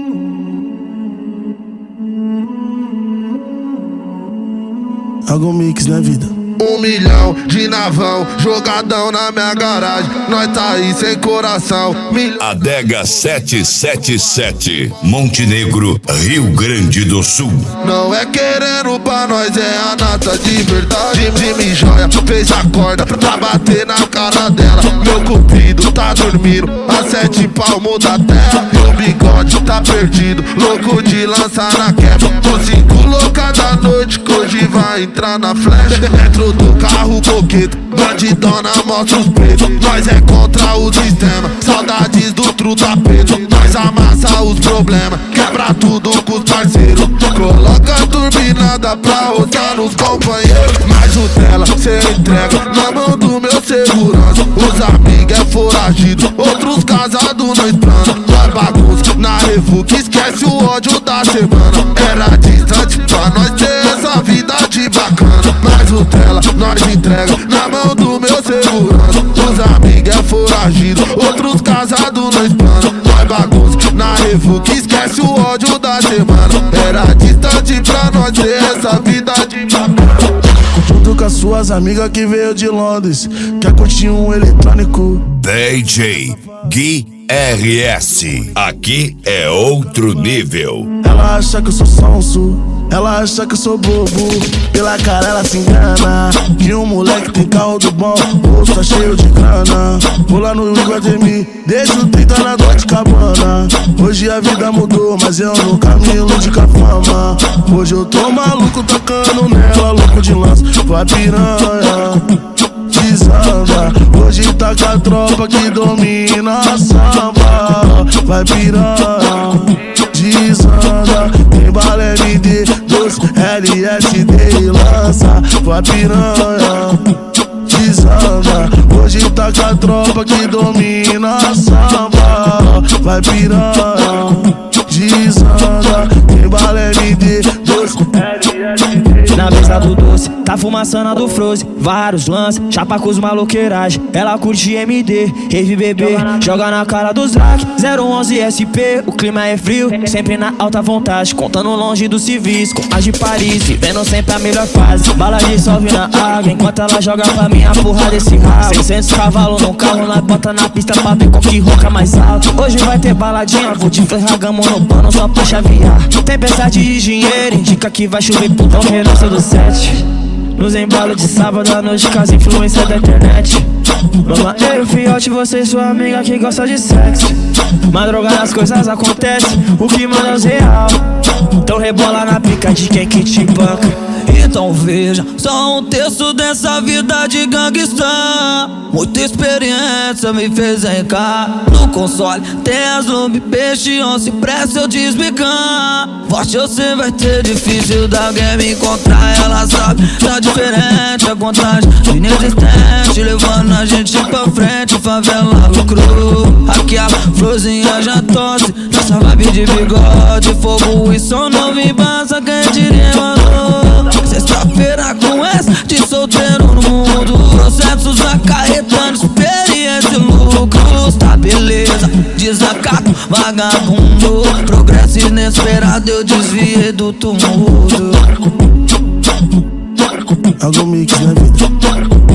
Algum mix na vida. 1 milhão de navão, jogadão na minha garagem. Nós tá aí sem coração. Adega 777, Montenegro, Rio Grande do Sul. Não é querendo pra nós, é a nata de verdade. Jimmy Joia fez a corda pra bater na cara dela. Meu cupido tá dormindo a 7 palmos da terra. Meu bigode tá perdido, louco de lançar na quebra. Tô 5 louca da noite que hoje vai entrar na flecha. Dentro do carro coqueto, bandidona mostra os peitos. Nós é contra o sistema, saudades do truta preto. Nós amassa os problemas, quebra tudo com os parceiros. Coloca a turbinada pra rodar nos companheiros. Mas o dela cê entrega na mão do meu segurança. Os amigos é foragido, outros casados não explana. Nós bagunça na refu que esquece o ódio da semana. Era distante pra nós ter essa vida de bacana. Mas o dela nós entrega na mão do meu segurança. Os amigos é foragido, outros casados não explana. Nós bagunça na refu que esquece o ódio da semana. Era distante pra nós ter essa vida de bacana. Junto com as suas amigas que veio de Londres, quer curtir um eletrônico. DJ Gui RS, aqui é outro nível. Ela acha que eu sou sonso, ela acha que eu sou bobo. Pela cara ela se engana, que um moleque tem carro do bom, o bolso tá cheio de grana. Vou lá no Iguatemi, deixo 30 na Dolce Gabbana. Hoje a vida mudou, mas eu nunca me iludi com a fama. Hoje eu tô maluco tocando nela, louco de lança, vai piranha. Desanda, hoje tá com a tropa que domina a samba. Vai piranha, desanda, tem balé MD, doce LSD e lança. Vai piranha, desanda, hoje tá com a tropa que domina a samba. Vai piranha, desanda, tem balé MD, doce LSD. Na mesa do doce, tá fumaçando a do Froze. Vários lances, chapa com os maloqueiragem. Ela curte MD, rave bebê, joga na cara dos rack. 011 SP, o clima é frio, sempre na alta vontade, contando longe dos civis, com as de Paris, vivendo sempre a melhor fase. Bala dissolve na água, enquanto ela joga pra mim a porra desse rabo. 600 cavalos no carro, nós bota na pista pra ver qual que ronca mais alto. Hoje vai ter baladinha, vou te ferrar gamo no pano só pra chavear. Tempestade de dinheiro, indica que vai chover putão, renúncia do 7. Nos embalos de sábado à noite com as influências da internet. Mama, eu, fiote, você e sua amiga que gosta de sexo. Madrugada as coisas acontecem, o que manda é os real. Então rebola na pica de quem que te banca. Então veja, só um terço dessa vida de gangsta. Muita experiência me fez encar. No console tem as lumbi, peixe, onça, pressa eu desbicar. Forte você vai ter, difícil da alguém me encontrar. Ela sabe, tá diferente, a contagem inexistente, levando a gente pra frente, favela lucro. Aqui a florzinha já tosse, nessa vibe de bigode, fogo e som não me basta, quem diria, mano. Sexta-feira com essa, de solteiro no mundo, processos acarretando experiência e lucros. Tá beleza, desacato, vagabundo, progresso inesperado, eu desviei do tumulto. Algum mix na vida.